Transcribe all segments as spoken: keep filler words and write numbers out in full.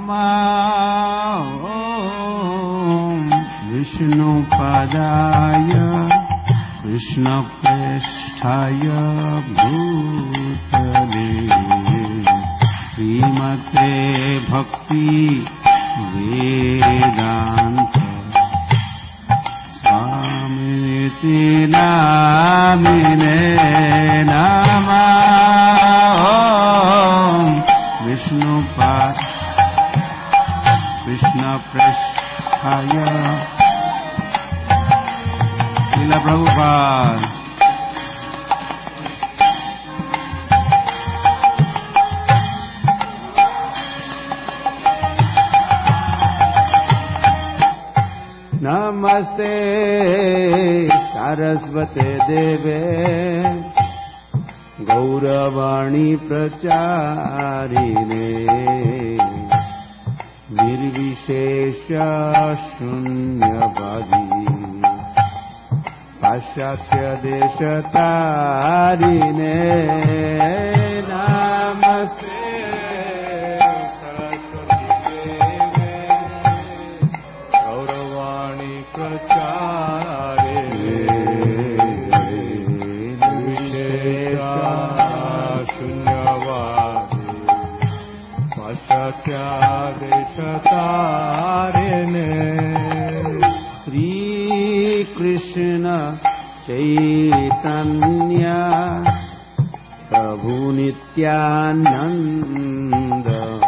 नमः विष्णुपदाय कृष्णप्रेष्ठाय भूतले श्रीमते भक्ति वेदांत स्वामिति नामिने नमः विष्णुपद कृष्णप्रेष्ठाय श्रील प्रभुपाद नमस्ते सरस्वते देवे गौरवाणी प्रचारिणे निर्विशेष शून्यवादी पाश्चात्य देशतारिणे नमस्ते श्री कृष्ण चैतन्य प्रभु नित्यानंद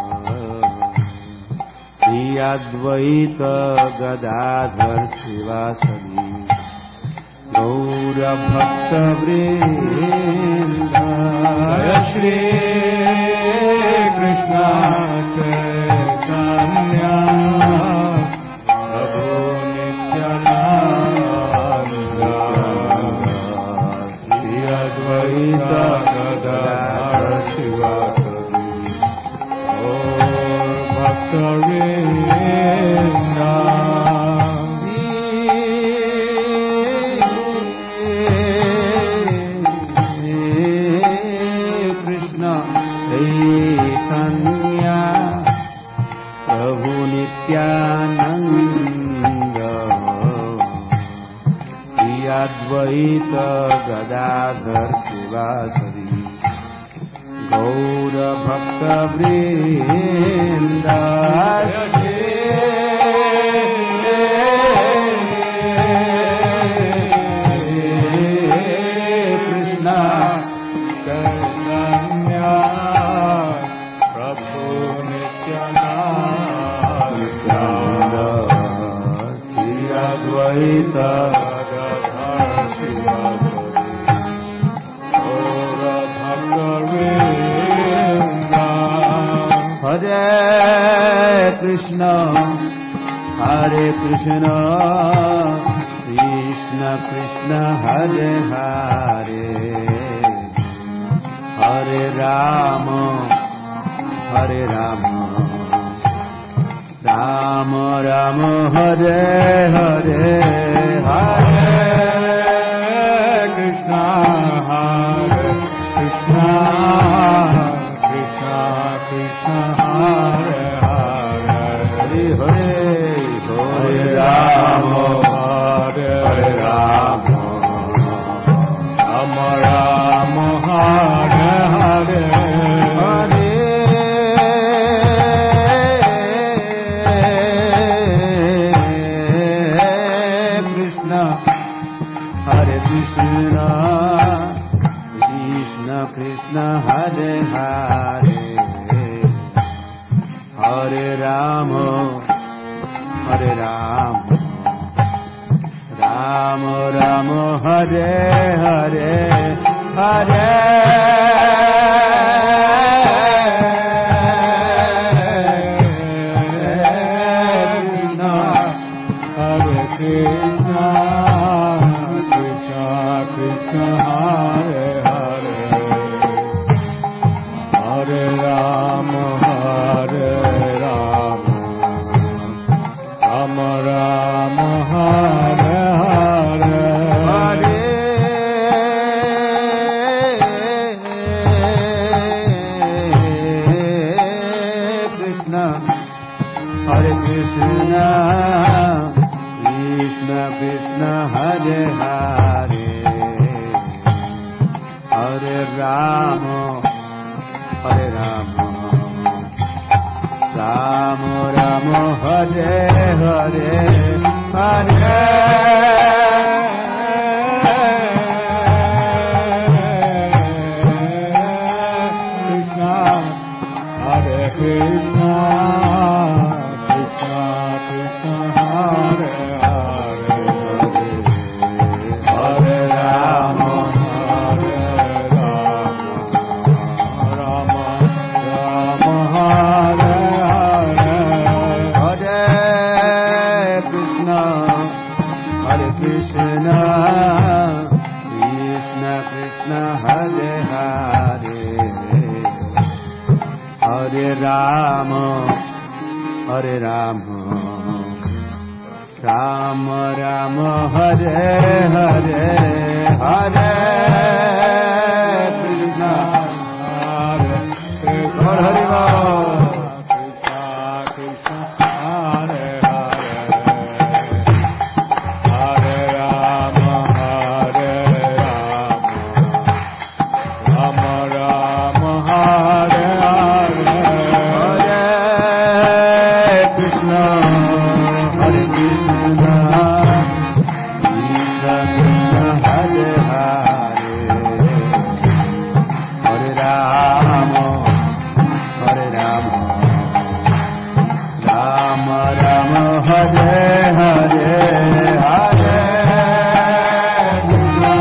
श्री अद्वैत गदाधर शिवासदि गौर भक्त वृंद श्री कृष्ण चैतन्य प्रभु नित्यानंद श्री अद्वैत गदाधर शिवासदि गौर भक्त वृंद नित्यानंद श्री अद्वैत गदाधर शिवासदि गौर भक्त वृंद कृष्ण चैतन्य प्रभु नित्यानंद अद्वैत गदाधर शिवासदि गौर भक्त वृंद हरे कृष्ण हरे कृष्ण कृष्ण कृष्ण हरे हरे हरे राम हरे राम राम राम हरे हरे हरे कृष्ण हरे कृष्ण कृष्ण कृष्ण हरे हरे हरे हरे राम हरे हरे राम राम राम हरे हरे हरे कृष्ण हरे हरे हरे राम हरे Ram Ram Ram Hare Hare Hare Ram, Hare Ram, Ram Ram, Hare Hare, Hare Krishna, Krishna Krishna, Hare Hare, Hare Rama, Hare Rama, Rama Rama, Hare Hare, Hare Krishna, Hare Krishna, Krishna Krishna, Hare Hare, Hare Rama, Hare Rama, Rama Rama, Hare Hare, Hare Krishna, Hare Krishna, Hare Krishna, Krishna Hare Hare, Hare Rama, Hare Rama, Rama Rama, Hare Hare, Hare Krishna, Hare Krishna, Krishna Krishna, Hare Hare, Hare Rama, Hare Rama, Rama Rama, Hare Hare, Hare Krishna,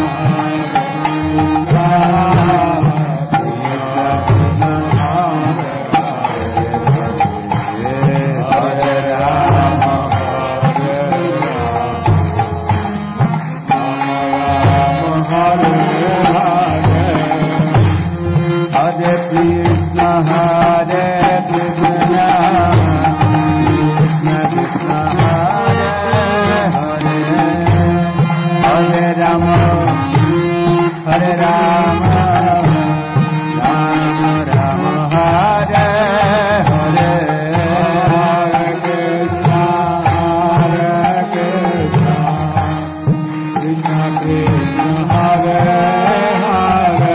Hare Rama, Rama Rama, Hare Hare, Hare Krishna, Hare Krishna, Krishna Krishna, Hare Hare,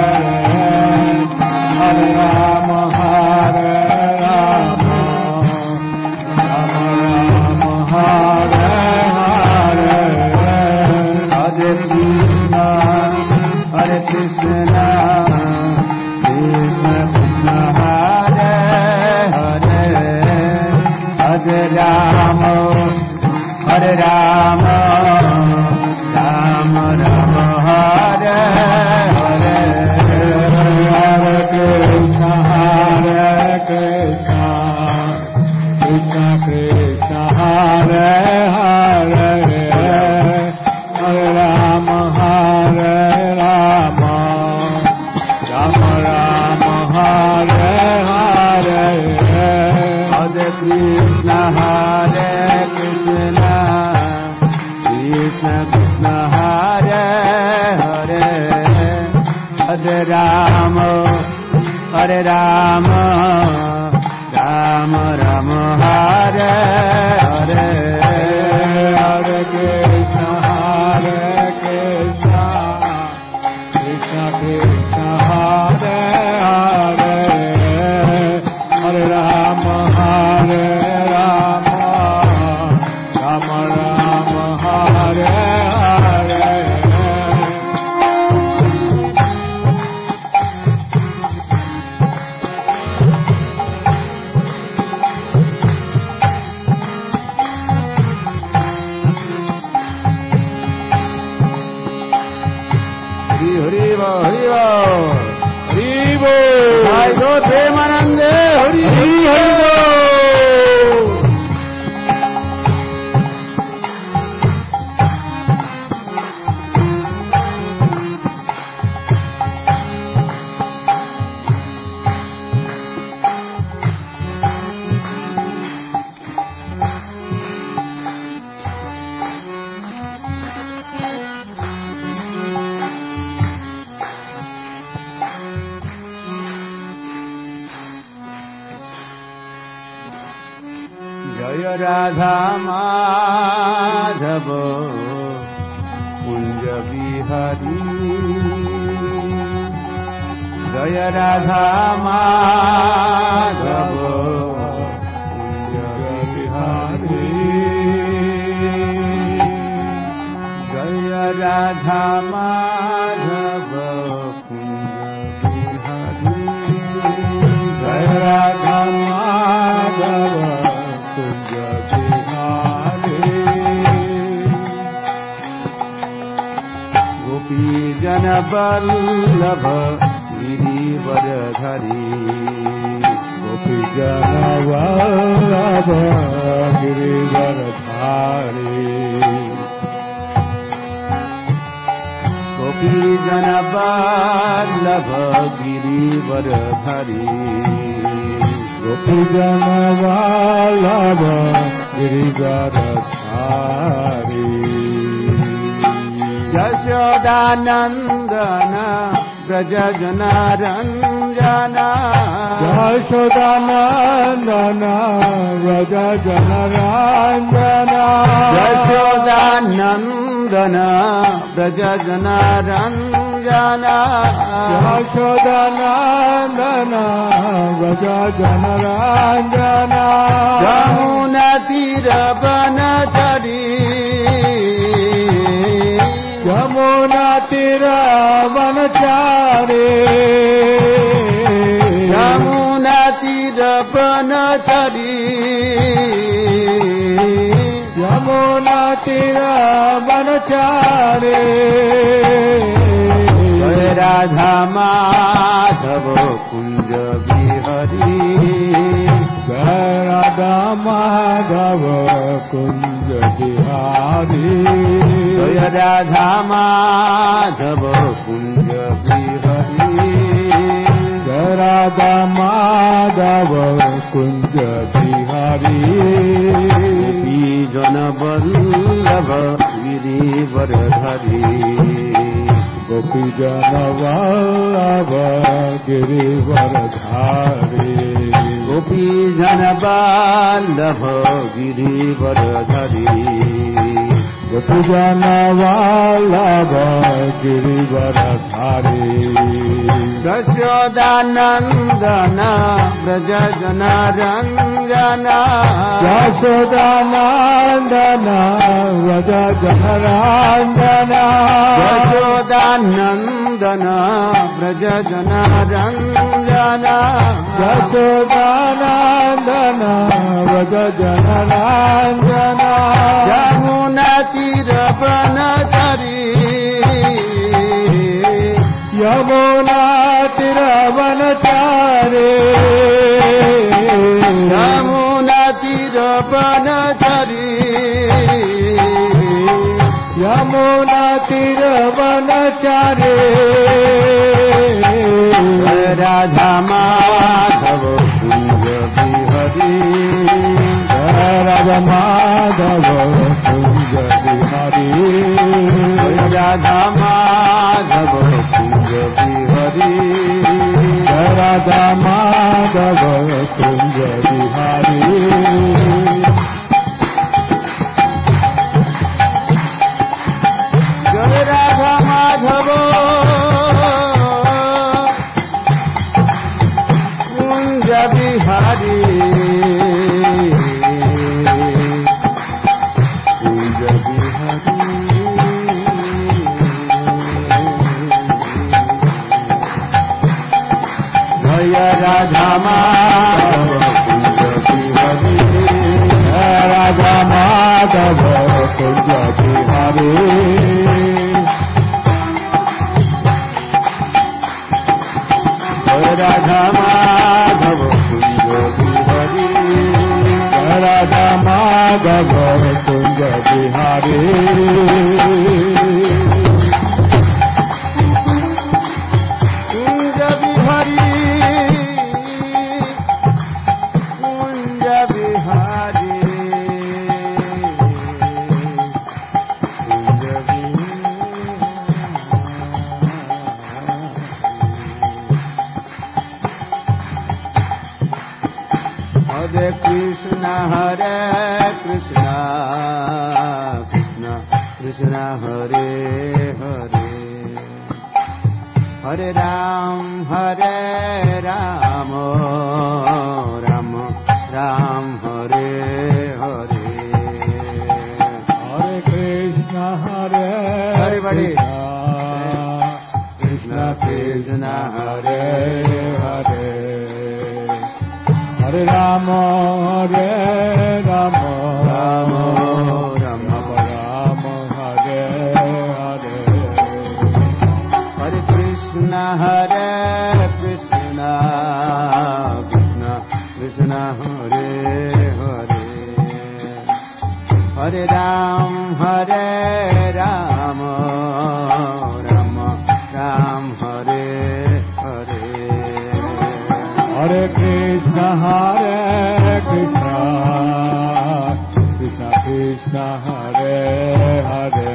Hare Rama, Hare Rama, Rama Rama, Hare Hare, Hare Krishna, Hare Krishna, Krishna Krishna, Hare Hare, Hare Rama, Hare Rama, Rama Rama, Hare Hare, Hare Krishna, Hare Krishna, Krishna Krishna, Hare Hare, Hare Rama, Hare Rama, Rama Rama, Hare Hare, Hare Krishna, Hare Krishna, Krishna Krishna, Hare Hare, Hare Rama, Hare Rama, Rama Rama, Hare Hare, Hare Krishna, Hare Krishna, Krishna Krishna, Hare Hare, Hare Rama, Hare Rama, Rama Rama, Hare Hare. Hari Bo, Hari Bo, Hari Bo, Sai Go Premanande, Hari Hari Bo. Jaya Radha Madhava Kunja Bihari जय राधा माधव जय राधा माधव कुंज बिहारी जय राधा माधव कुंज बिहारी गोपी जन वल्लभ गिरिवरधरी गोपी जन वल्लभ गिरिवरधारी गोपी जन वल्लभ गिरिवरधरी गोपी जन वल्लभ गिरिवरधारी यशोदानंदन ब्रज जन रंजन यशोदानंदन ब्रज जन रंजन यशोदानंदन ब्रज जन रंजन यशोदानंदन ब्रज जन रंजन यमुना तीर वनचरी यमुना तीर वनचारी यमुना तीर वनचरी यमुना तीर वनचारी जय राधा माधव कुंज बिहारी जय राधा माधव कुंज बिहारी जय राधा माधव कुंज बिहारी जय राधा माधव कुंज बिहारी गोपी जन वल्लभ गिरिवरधरी गोपी जन वल्लभ गिरिवरधारी गोपी जन वल्लभ गिरिवरधरी गोपी जन वल्लभ गिरिवरधारी यशोदानंदन ब्रज जन रंजन यशोदानंदन ब्रज जन रंजन यशोदानंदन ब्रज जन रंजन यशोदानंदन ब्रज जन रंजन यमुना तीर वनचरी यमुना तीर वनचारी यमुना तीर वनचरी यमुना तीर वनचारी राधा माधव कुंज बिहारी राधा माधव कुंज बिहारी राधा माधव कुंज बिहारी राधा माधव कुंज बिहारी जय राधा माधव कुंज बिहारी कुंज बिहारी जय राधा माधव कुंज बिहारी राधा माधव कुंज बिहारी राधा माधव कुंज बिहारी राधा माधव कुंज बिहारी कुंज बिहारी कुंज बिहारी कुंज Hare Krishna, Hare Krishna, Krishna Krishna, Hare Hare, Hare Ram, Hare Ram, Ram Ram, Hare Hare. Hare Krishna, Hare Everybody. Krishna, Krishna, Hare Hare. Hare Rama, Hare Rama, Rama Rama, Rama Hare Hare. Hare Krishna, Hare Krishna, Krishna Krishna, Hare Hare. Hare Ram, Hare Ram, Ram Ram, Hare Hare. Hare Krishna, Hare Krishna, Krishna Krishna, Hare Hare.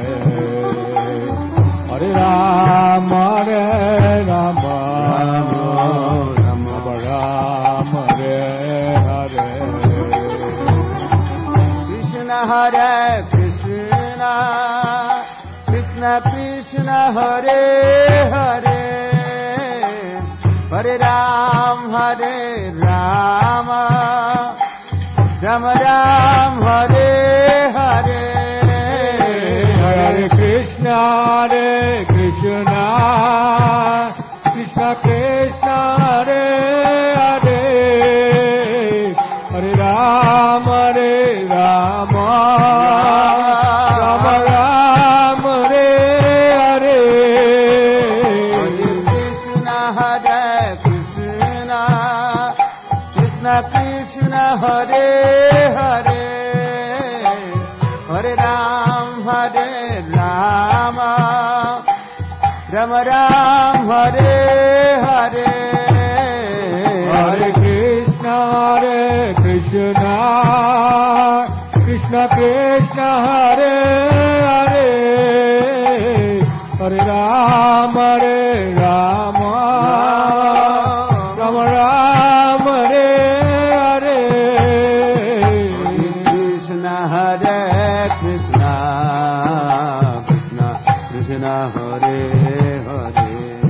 Hare Rama, Hare Rama, Rama Rama, Hare Hare. Krishna, Hare Krishna, Krishna Krishna, Hare Hare. Hare Ram, Hare Rama, Rama Ram, Hare Hare. Hare Krishna, Hare Krishna, Krishna Krishna, Hare Hare. Hare Rama, Hare Rama, Rama Rama, Hare Hare. Hare Krishna, Krishna Krishna, Hare Hare. Hare Ram, Hare Rama, Rama Ram, Hare Hare. Hare Krishna, Hare Krishna, Krishna Krishna, Hare Hare. Hare Rama, Hare Rama, Rama Rama, Hare Hare. Krishna, Hare Krishna, Krishna Krishna, Hare Hare.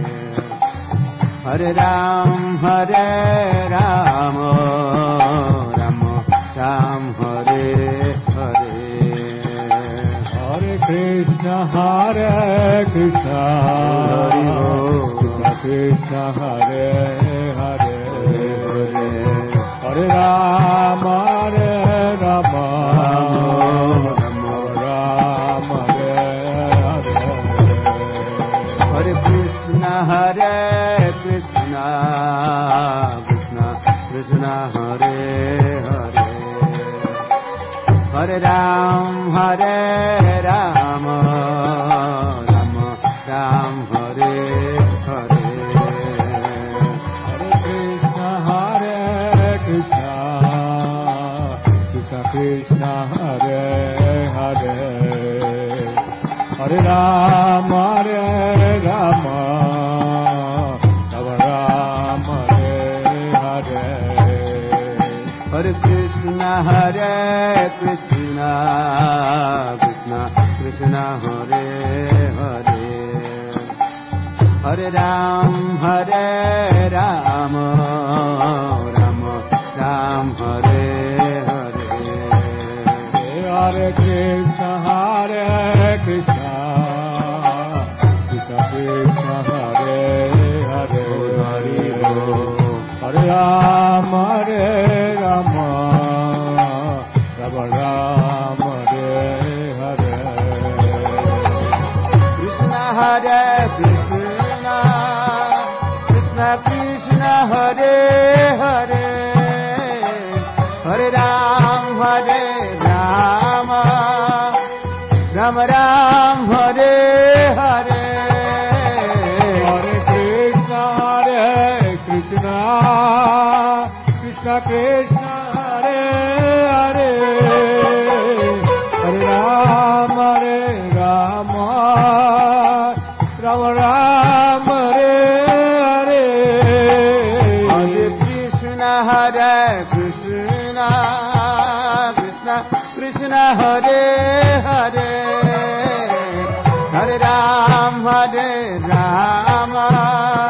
Hare Ram, Hare Ram, Ram Ram, Hare Hare. Hare Krishna, Hare Krishna, Krishna Krishna, Hare Hare. Hare Rama, Hare Rama, Rama Rama, Hare Hare. Hare Krishna, Hare Krishna, Krishna Krishna, Hare Hare. Hare Ram, Hare Ram, Ram Ram, Hare Hare. Hare Krishna, Hare Krishna, Krishna Krishna, Hare Hare. Hare Rama, Hare Rama, Rama Rama, Hare Hare. Hare Krishna, Hare Krishna, Krishna Krishna, Hare Hare. Hare Ram, Hare Ram, Ram Ram, Hare Hare. Hare Krishna, Hare Krishna, Krishna Krishna, Hare Hare. Hare Rama, Hare Rama, Rama Rama, Hare Hare. Krishna, Hare Krishna, Krishna Krishna, Hare Hare. Hare Ram, Hare Rama, Rama Ram, Hare Hare. Hare Krishna, Hare Krishna, Krishna Krishna, Hare Hare. Hare Rama, Hare Rama, Rama Rama, Hare Hare. Hare Krishna, Hare Krishna, Krishna Krishna, Hare Hare. Hare Ram, Hare Rama,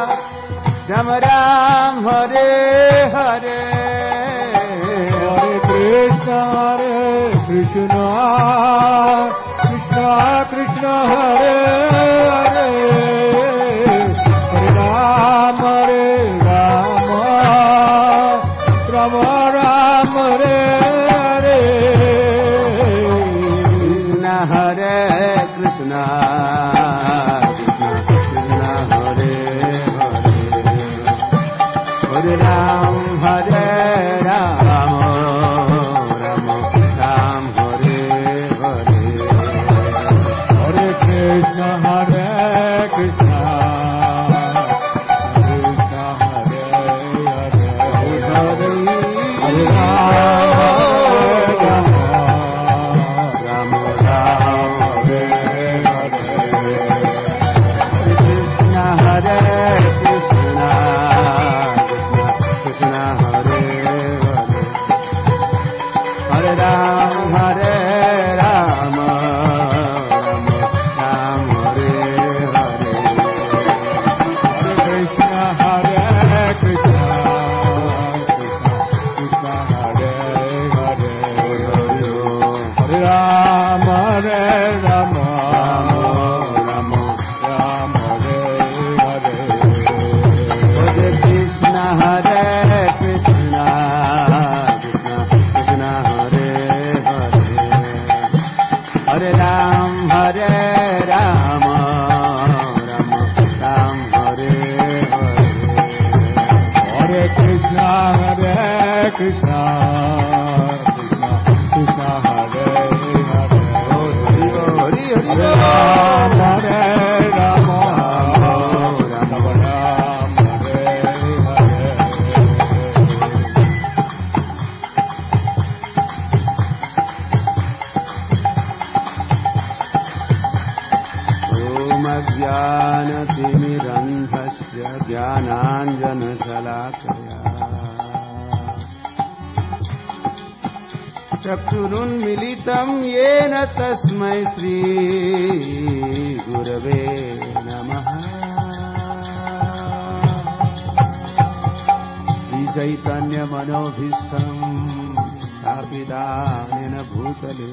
Krishna Krishna Hare Hare Hare Rama Hare Rama Rama Rama Hare Hare Krishna Hare Krishna Hare Ram, Hare Ram, Ram Ram, Hare Hare. Hare Krishna, Hare Krishna, Krishna Hare Hare, Hare Ram, Ram Ram, Hare Hare. Krishna Hare Krishna. Hare Ram, Hare Ram, Ram Ram, Hare Hare. Krishna, Hare Krishna, Krishna Hare Hare, Hare Ram, Hare Ram, Ram Ram, Hare Hare. Hare Krishna, Hare Krishna. Hare Ram, Hare Ram, Ram Ram, Hare Hare. Hare Krishna, Hare Krishna, Krishna Krishna Hare Hare. Hare Hare Hare Ram, Hare Ram, Ram Ram, Hare Hare. ज्ञानतिमिरन्धस्य ज्ञानाञ्जनशलाकया चक्षुरुन्मिलितं येन तस्मै श्रीगुरवे नमः। श्रीचैतन्यमनोभीष्टं स्थापितानेन भूतले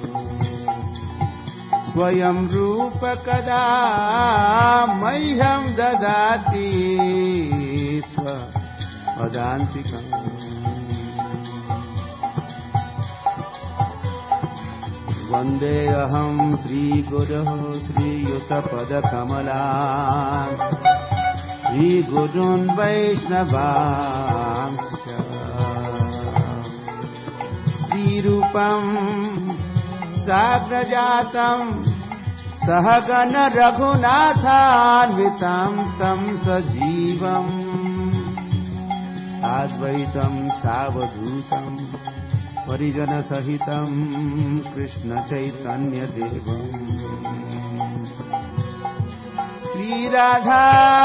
स्वयं रूप कदा मह्यं ददाति स्वपदान्तिकम्। वन्देऽहं श्रीगुरोः श्रीयुतपदकमलान् श्रीगुरून् वैष्णवांश्च श्रीरूपम् साग्रजातं सहगण रघुनाथान्वितं तं सजीवम् साद्वैतं सावधूतं परिजनसहितं कृष्णचैतन्यदेवम् श्रीराधा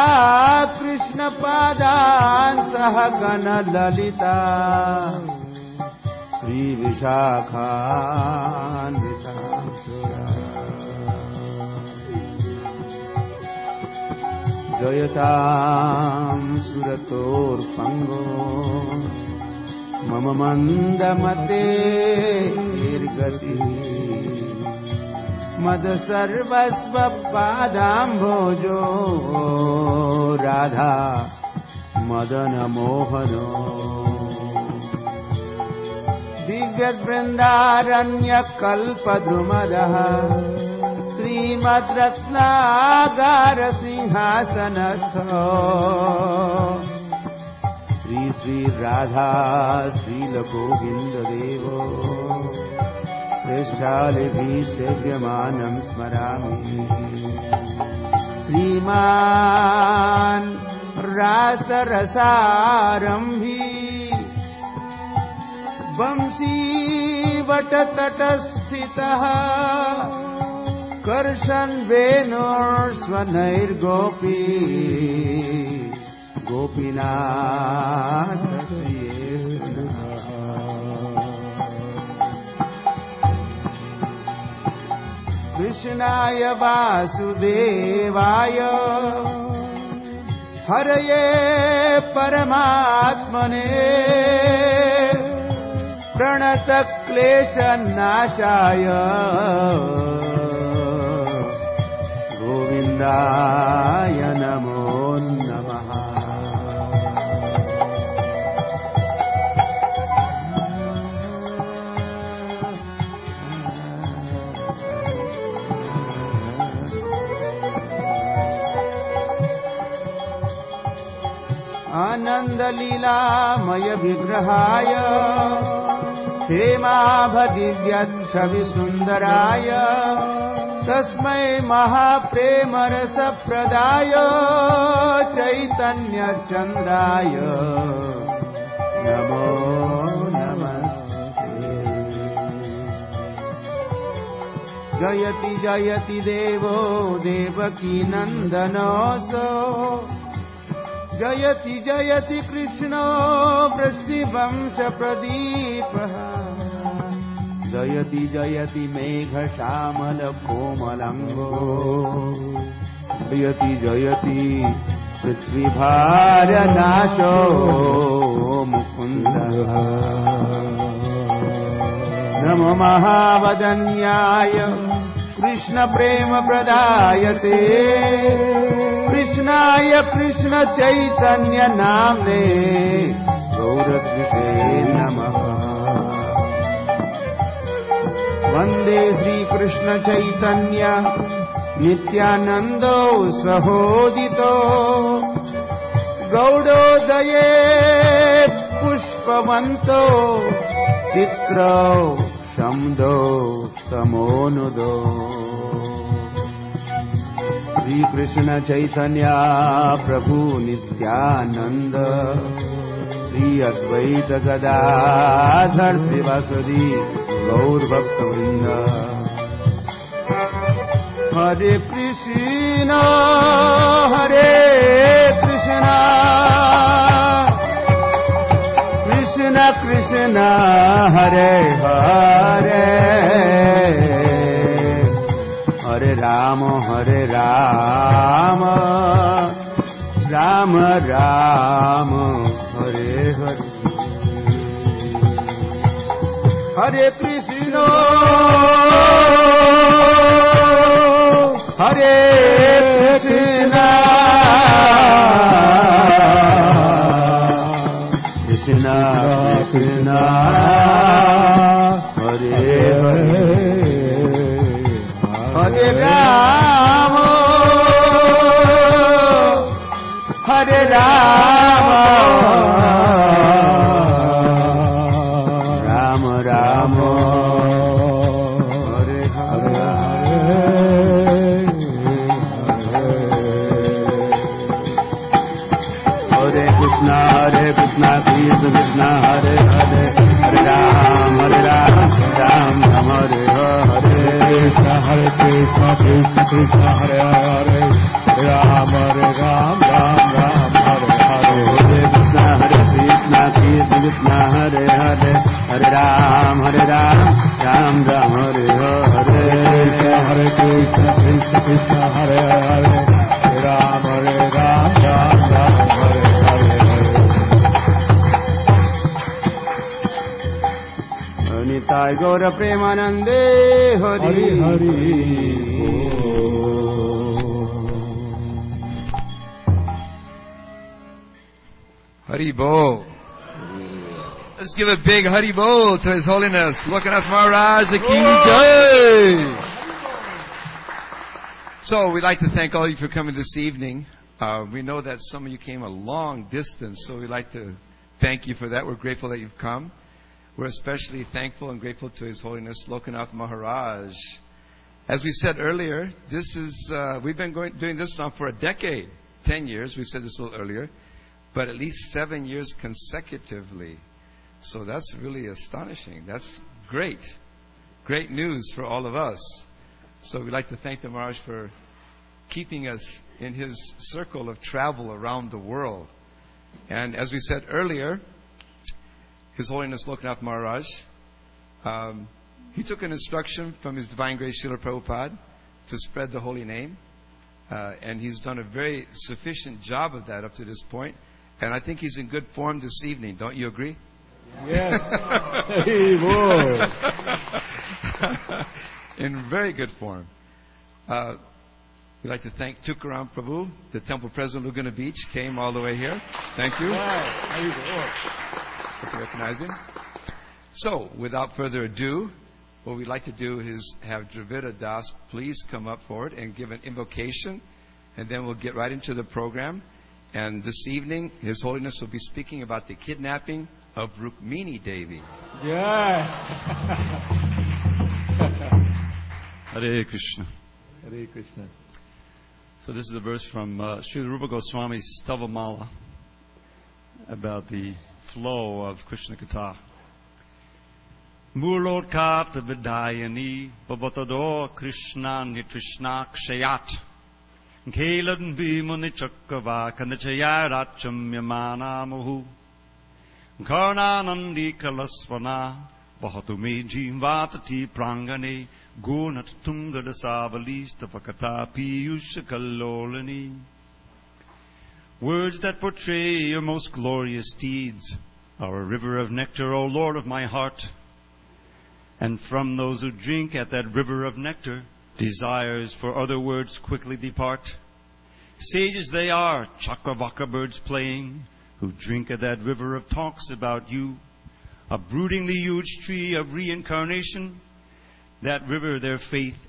कृष्णपादान् सहगण ललिता श्रीविशाखान्वितां जयतां सुरतोर्पङ्गो मम मन्दमतेर्गतिः मदसर्वस्वपादाम्भोजो राधा मदनमोहनो दिव्यवृन्दारण्यकल्पद्रुमदः श्रीमद्रत्नागारसिंहासनस्थो श्री श्री राधा श्रीलगोविन्ददेवो पृष्ठालिभिः सेव्यमानं स्मरामि। श्रीमान् रासरसारम्भी वंशीवटतटस्थितः कर्षन् वेणोर्स्वनैर्गोपी गोपीनाथ कृष्णाय वासुदेवाय हरये परमात्मने प्रणतक्लेशनाशाय गोविन्दाय नमो नमः। आनन्दलीलामय विग्रहाय हेमाभदिव्यच्छविसुन्दराय तस्मै महाप्रेमरसप्रदाय चैतन्यचन्द्राय नमो नमस्ते। जयति जयति देवो देवकी नन्दनोऽसो जयति जयति कृष्णो वृष्टिवंशप्रदीपः जयति जयति मेघश्यामलकोमलाङ्गो जयति जयति पृथ्वीभारनाशो मुकुन्दः। नमो महावदन्याय कृष्णप्रेमप्रदायते कृष्णाय कृष्णचैतन्य नाम्ने गौरद्विषे नमः। वन्दे श्रीकृष्णचैतन्य नित्यानन्दो सहोदितो गौडोदये पुष्पवन्तो चित्रौ शम्दो तमोनुदो। श्री कृष्ण चैतन्य प्रभु नित्यानंद श्री अद्वैत गदाधर श्रीवासुदेव गौर भक्तवृंद। हरे कृष्ण हरे कृष्ण कृष्ण कृष्ण हरे हरे हरे राम हरे राम राम राम हरे हरे। हरे कृष्ण हरे कृष्ण कृष्ण कृष्ण हरे हरे हरे राम हरे राम राम राम हरे हरे। हरे कृष्णा हरे कृष्णा कृष्ण कृष्णा हरे हरे हरे राम हरे राम राम राम हरे हरे। हरे कृष्ण कृष्ण कृष्ण हरे हरे हरे राम हरे राम राम राम हरे हरे। हरे कृष्ण हरे कृष्ण कृष्ण कृष्ण हरे हरे हरे राम हरे राम राम राम हरे हरे। हरे कृष्ण कृष्ण कृष्ण हरे हरे हरे राम हरे राम राम राम हरे हरे। निताय गौर प्रेमानंदे Hari Hari. Hari Bol. Let's give a big Hari Bol to His Holiness Lokanath Maharaj Ki Jai. So we'd like to thank all of you for coming this evening. Uh, we know that some of you came a long distance, so we'd like to thank you for that. We're grateful that you've come. We're especially thankful and grateful to His Holiness Lokanath Maharaj. As we said earlier, this is uh, we've been going, doing this now for a decade, ten years. We said this a little earlier, but at least seven years consecutively. So that's really astonishing. That's great, great news for all of us. So we'd like to thank the Maharaj for keeping us in his circle of travel around the world. And as we said earlier, His Holiness Lokanath Maharaj, um, he took an instruction from His Divine Grace Srila Prabhupada to spread the holy name. Uh, and he's done a very sufficient job of that up to this point. And I think he's in good form this evening. Don't you agree? Yes. Hey, whoa. In very good form. Uh, we'd like to thank Tukaram Prabhu, the temple president of Laguna Beach, came all the way here. Thank you. Good to recognize him. So, without further ado, what we'd like to do is have Dravida Das please come up forward and give an invocation, and then we'll get right into the program. And this evening, His Holiness will be speaking about the kidnapping of Rukmini Devi. Yeah. Hare Krishna. Hare Krishna. So this is a verse from uh, Srila Rupa Goswami's Stavamala about the flow of Krishna Katha. Mulokata Vidayani Bhavatado Krishna Nitrishna Kshayat Kelan Bhimani Chakava Kanachaya Racham Yamana Muhu Karnanandi Kalasvana Bahatume Jivatati Prangane Gunat Tungada Savalista Pakata Piyusha Kalolani. Words that portray your most glorious deeds are a river of nectar, O Lord of my heart. And from those who drink at that river of nectar, desires for other words quickly depart. Sages they are, Chakravaka birds playing, who drink at that river of talks about you, uprooting the huge tree of reincarnation. That river their faith